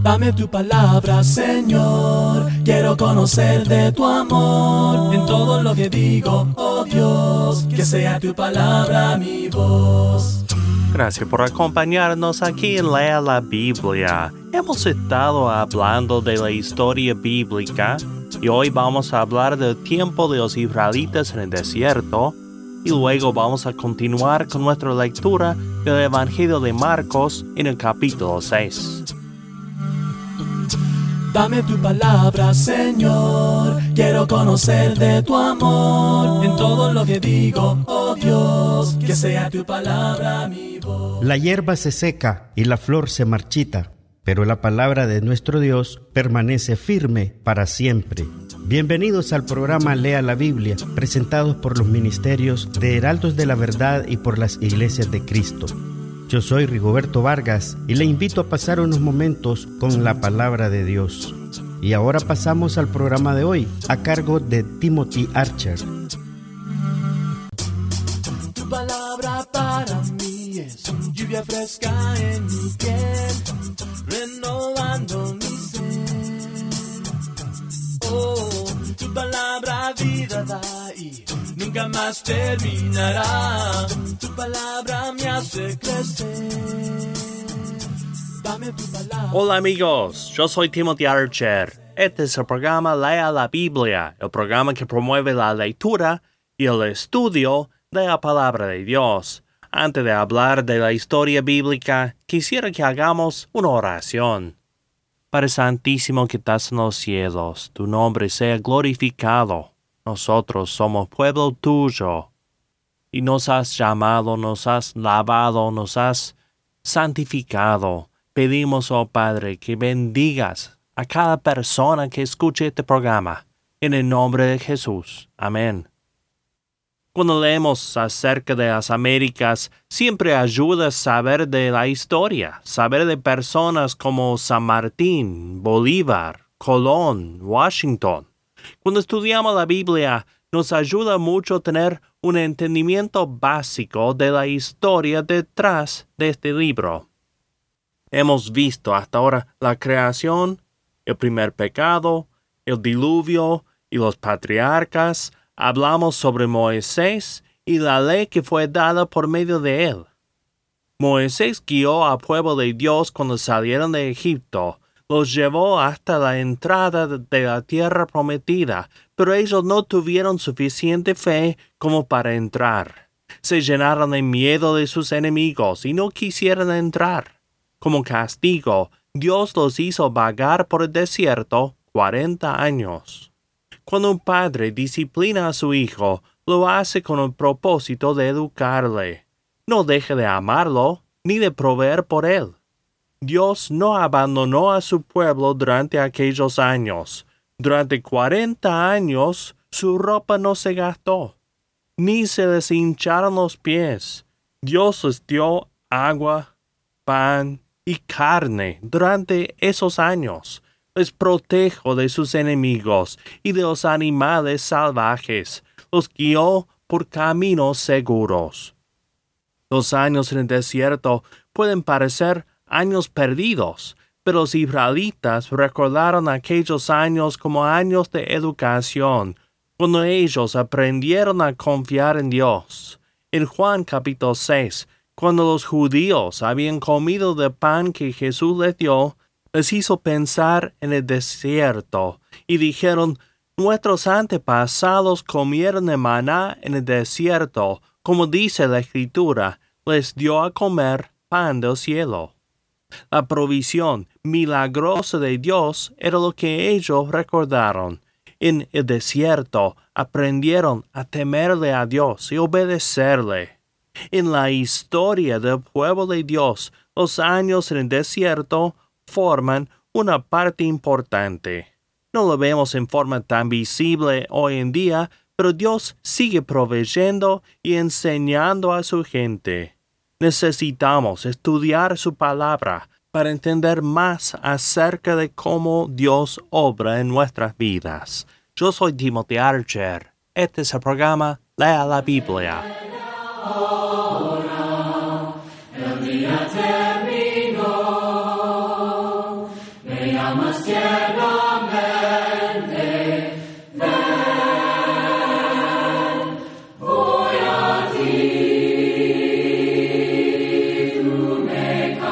Dame tu palabra, Señor. Quiero conocer de tu amor en todo lo que digo, oh Dios. Que sea tu palabra mi voz. Gracias por acompañarnos aquí en Lea la Biblia. Hemos estado hablando de la historia bíblica y hoy vamos a hablar del tiempo de los israelitas en el desierto y luego vamos a continuar con nuestra lectura del Evangelio de Marcos en el capítulo 6. Dame tu palabra, Señor. Quiero conocer de tu amor en todo lo que digo, oh Dios. Que sea tu palabra mi voz. La hierba se seca y la flor se marchita, pero la palabra de nuestro Dios permanece firme para siempre. Bienvenidos al programa Lea la Biblia, presentados por los ministerios de Heraldos de la Verdad y por las Iglesias de Cristo. Yo soy Rigoberto Vargas y le invito a pasar unos momentos con la palabra de Dios. Y ahora pasamos al programa de hoy, a cargo de Timothy Archer. Tu palabra para mí es lluvia fresca en mi piel, renovando mi ser. Oh, tu palabra vida da y nunca más terminará. Tu palabra me hace crecer. Dame tu palabra. Hola amigos, yo soy Timothy Archer. Este es el programa Lea la Biblia, el programa que promueve la lectura y el estudio de la palabra de Dios. Antes de hablar de la historia bíblica, quisiera que hagamos una oración. Padre Santísimo que estás en los cielos, tu nombre sea glorificado. Nosotros somos pueblo tuyo, y nos has llamado, nos has lavado, nos has santificado. Pedimos, oh Padre, que bendigas a cada persona que escuche este programa, en el nombre de Jesús. Amén. Cuando leemos acerca de las Américas, siempre ayuda a saber de la historia, saber de personas como San Martín, Bolívar, Colón, Washington. Cuando estudiamos la Biblia, nos ayuda mucho a tener un entendimiento básico de la historia detrás de este libro. Hemos visto hasta ahora la creación, el primer pecado, el diluvio y los patriarcas. Hablamos sobre Moisés y la ley que fue dada por medio de él. Moisés guió al pueblo de Dios cuando salieron de Egipto. Los llevó hasta la entrada de la tierra prometida, pero ellos no tuvieron suficiente fe como para entrar. Se llenaron de miedo de sus enemigos y no quisieron entrar. Como castigo, Dios los hizo vagar por el desierto 40 años. Cuando un padre disciplina a su hijo, lo hace con el propósito de educarle. No deje de amarlo ni de proveer por él. Dios no abandonó a su pueblo durante aquellos años. Durante 40 años su ropa no se gastó, ni se les hincharon los pies. Dios les dio agua, pan y carne durante esos años. Les protegió de sus enemigos y de los animales salvajes. Los guió por caminos seguros. Los años en el desierto pueden parecer años perdidos, pero los israelitas recordaron aquellos años como años de educación, cuando ellos aprendieron a confiar en Dios. En Juan capítulo 6, cuando los judíos habían comido del pan que Jesús les dio, les hizo pensar en el desierto, y dijeron, nuestros antepasados comieron de maná en el desierto, como dice la Escritura, les dio a comer pan del cielo. La provisión milagrosa de Dios era lo que ellos recordaron. En el desierto aprendieron a temerle a Dios y obedecerle. En la historia del pueblo de Dios, los años en el desierto forman una parte importante. No lo vemos en forma tan visible hoy en día, pero Dios sigue proveyendo y enseñando a su gente. Necesitamos estudiar su palabra para entender más acerca de cómo Dios obra en nuestras vidas. Yo soy Timothy Archer. Este es el programa Lea la Biblia. Ahora, el día terminó. llamas tiernamente, ven, voy a ti, tú me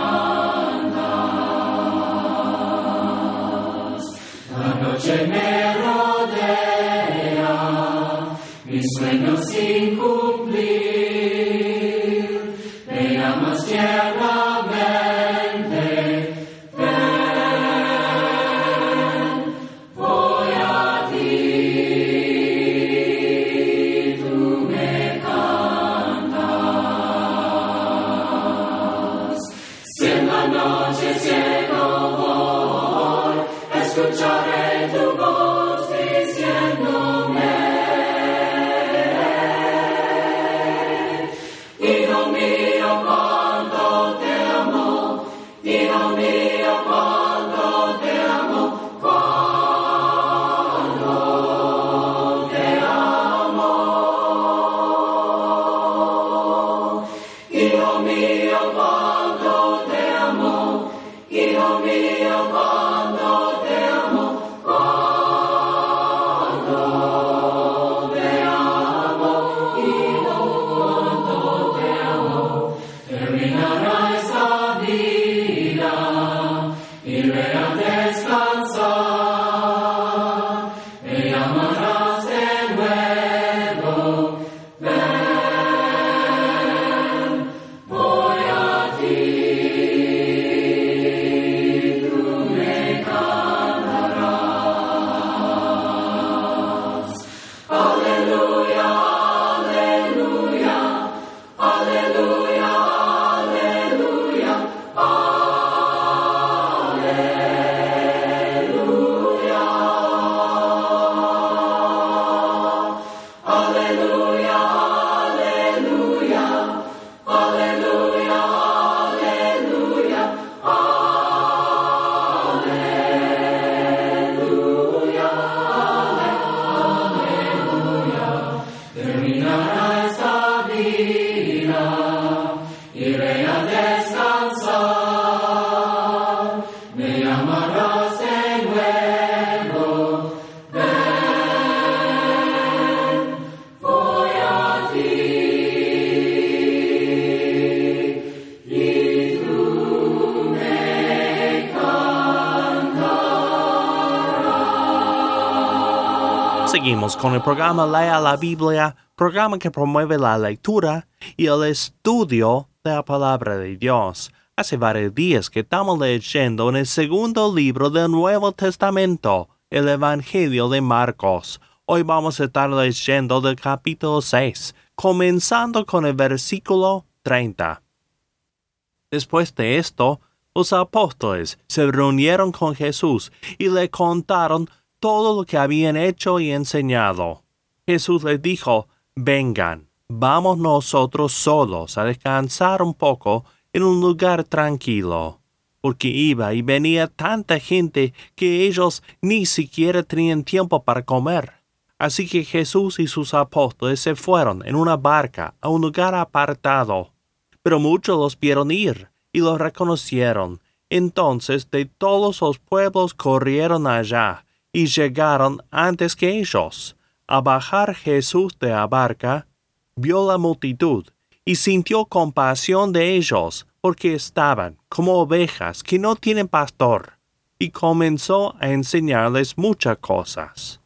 cantas. La noche me rodea, mis sueños sin cumplir, me llamas tiernamente, ven, voy a ti, tú me cantas. Si en la noche ciego voy, escucharé tu voz diciéndome, Hijo mío, cuánto te amo, Hijo mío, cuánto te amo, cuánto te amo. Hijo mío, cuánto te amo, Hijo mío, cuánto te amo, cuánto te amo, Hijo, cuánto te amo. Terminará esta vida y iré a descansar. Me llamarás de nuevo, ven, voy a ti, tú me cantarás. Aleluya, aleluya, aleluya, aleluya, aleluya, aleluya, aleluya, aleluya, aleluya, aleluya. Terminará esta vida, iré a descansar, me llamarás de nuevo, ven, voy a ti, y tú me cantarás. Seguimos con el programa Lea la Biblia, programa que promueve la lectura y el estudio de la palabra de Dios. Hace varios días que estamos leyendo en el segundo libro del Nuevo Testamento, el Evangelio de Marcos. Hoy vamos a estar leyendo del capítulo 6, comenzando con el versículo 30. Después de esto, los apóstoles se reunieron con Jesús y le contaron todo lo que habían hecho y enseñado. Jesús les dijo, vengan, vamos nosotros solos a descansar un poco en un lugar tranquilo, porque iba y venía tanta gente que ellos ni siquiera tenían tiempo para comer. Así que Jesús y sus apóstoles se fueron en una barca a un lugar apartado. Pero muchos los vieron ir y los reconocieron. Entonces de todos los pueblos corrieron allá y llegaron antes que ellos. Al bajar Jesús de la barca, vio la multitud y sintió compasión de ellos, porque estaban como ovejas que no tienen pastor, y comenzó a enseñarles muchas cosas.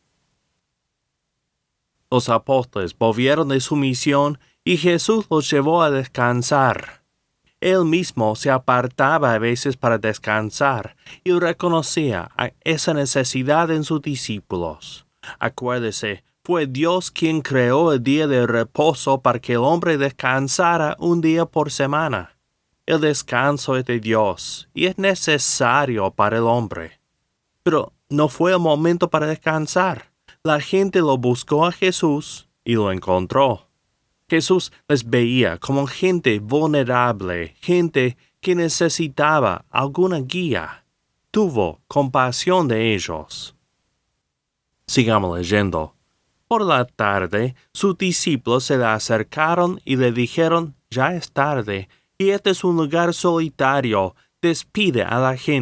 Los apóstoles volvieron de su misión y Jesús los llevó a descansar. Él mismo se apartaba a veces para descansar y reconocía esa necesidad en sus discípulos. Acuérdese, fue Dios quien creó el día de reposo para que el hombre descansara un día por semana. El descanso es de Dios y es necesario para el hombre. Pero no fue el momento para descansar. La gente lo buscó a Jesús y lo encontró. Jesús les veía como gente vulnerable, gente que necesitaba alguna guía. Tuvo compasión de ellos. Sigamos leyendo. Por la tarde, sus discípulos se le acercaron y le dijeron, ya es tarde, y este es un lugar solitario. Despide a la gente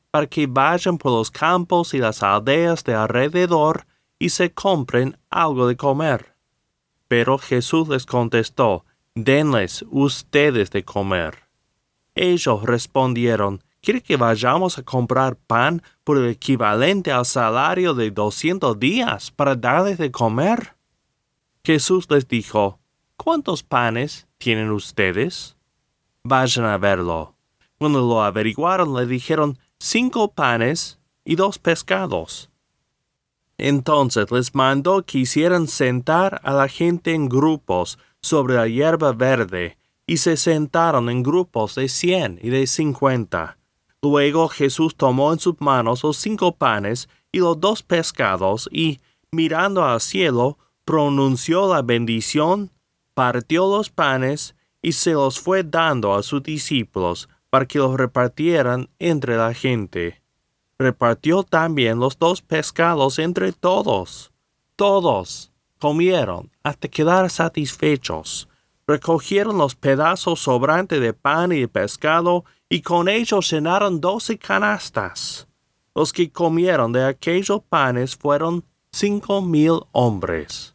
para que vayan por los campos y las aldeas de alrededor y se compren algo de comer. Pero Jesús les contestó: denles ustedes de comer. Ellos respondieron: ¿quiere que vayamos a comprar pan por el equivalente al salario de 200 días para darles de comer? Jesús les dijo: ¿cuántos panes tienen ustedes? Vayan a verlo. Cuando lo averiguaron, le dijeron: 5 panes y 2 pescados. Entonces les mandó que hicieran sentar a la gente en grupos sobre la hierba verde, y se sentaron en grupos de 100 y de 50. Luego Jesús tomó en sus manos los 5 panes y los 2 pescados, y, mirando al cielo, pronunció la bendición, partió los panes, y se los fue dando a sus discípulos, para que los repartieran entre la gente. Repartió también los 2 pescados entre todos. Todos comieron hasta quedar satisfechos. Recogieron los pedazos sobrantes de pan y de pescado, y con ellos llenaron 12 canastas. Los que comieron de aquellos panes fueron 5,000 hombres.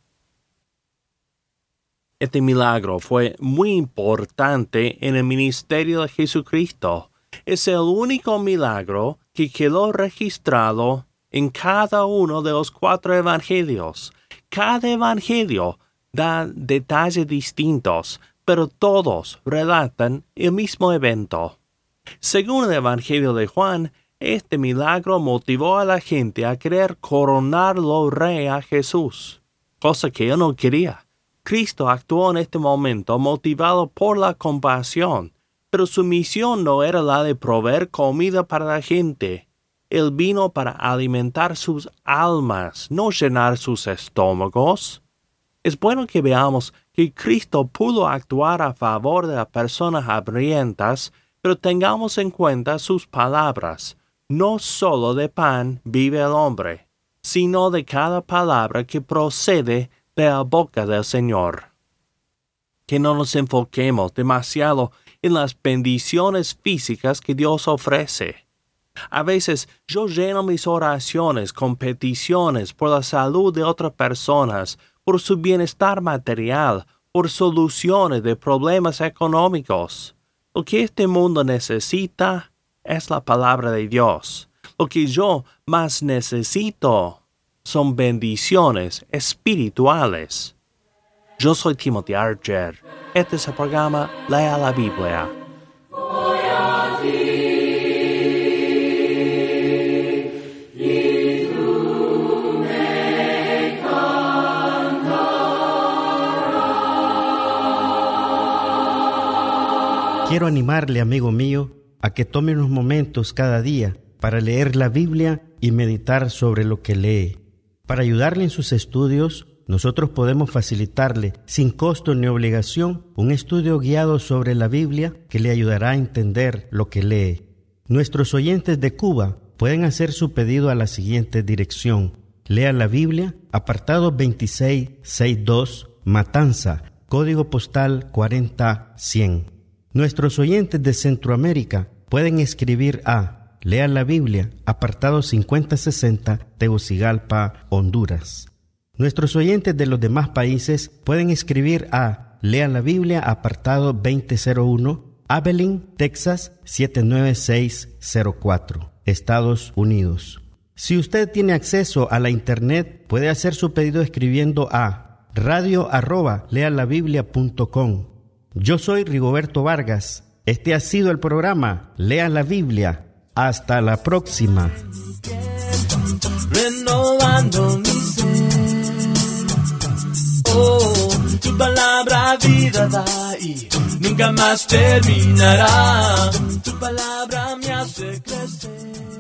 Este milagro fue muy importante en el ministerio de Jesucristo. Es el único milagro que quedó registrado en cada uno de los 4 evangelios. Cada evangelio da detalles distintos, pero todos relatan el mismo evento. Según el Evangelio de Juan, este milagro motivó a la gente a querer coronarlo rey a Jesús, cosa que él no quería. Cristo actuó en este momento motivado por la compasión, pero su misión no era la de proveer comida para la gente. Él vino para alimentar sus almas, no llenar sus estómagos. Es bueno que veamos que Cristo pudo actuar a favor de las personas hambrientas, pero tengamos en cuenta sus palabras. No solo de pan vive el hombre, sino de cada palabra que procede de la boca del Señor. Que no nos enfoquemos demasiado en las bendiciones físicas que Dios ofrece. A veces yo lleno mis oraciones con peticiones por la salud de otras personas, por su bienestar material, por soluciones de problemas económicos. Lo que este mundo necesita es la palabra de Dios. Lo que yo más necesito son bendiciones espirituales. Yo soy Timothy Archer. Este es el programa Lea la Biblia. Voy a ti, y tú me cantarás. Quiero animarle, amigo mío, a que tome unos momentos cada día para leer la Biblia y meditar sobre lo que lee. Para ayudarle en sus estudios, nosotros podemos facilitarle, sin costo ni obligación, un estudio guiado sobre la Biblia que le ayudará a entender lo que lee. Nuestros oyentes de Cuba pueden hacer su pedido a la siguiente dirección: Lea la Biblia, apartado 2662, Matanza, código postal 40100. Nuestros oyentes de Centroamérica pueden escribir a Lea la Biblia, apartado 5060, Tegucigalpa, Honduras. Nuestros oyentes de los demás países pueden escribir a Lea la Biblia, apartado 2001, Abilene, Texas 79604, Estados Unidos. Si usted tiene acceso a la internet, puede hacer su pedido escribiendo a radio@lealabiblia.com. Yo soy Rigoberto Vargas. Este ha sido el programa Lea la Biblia. Hasta la próxima. Renovando mi ser. Oh, tu palabra vida da y nunca más terminará. Tu palabra me hace crecer.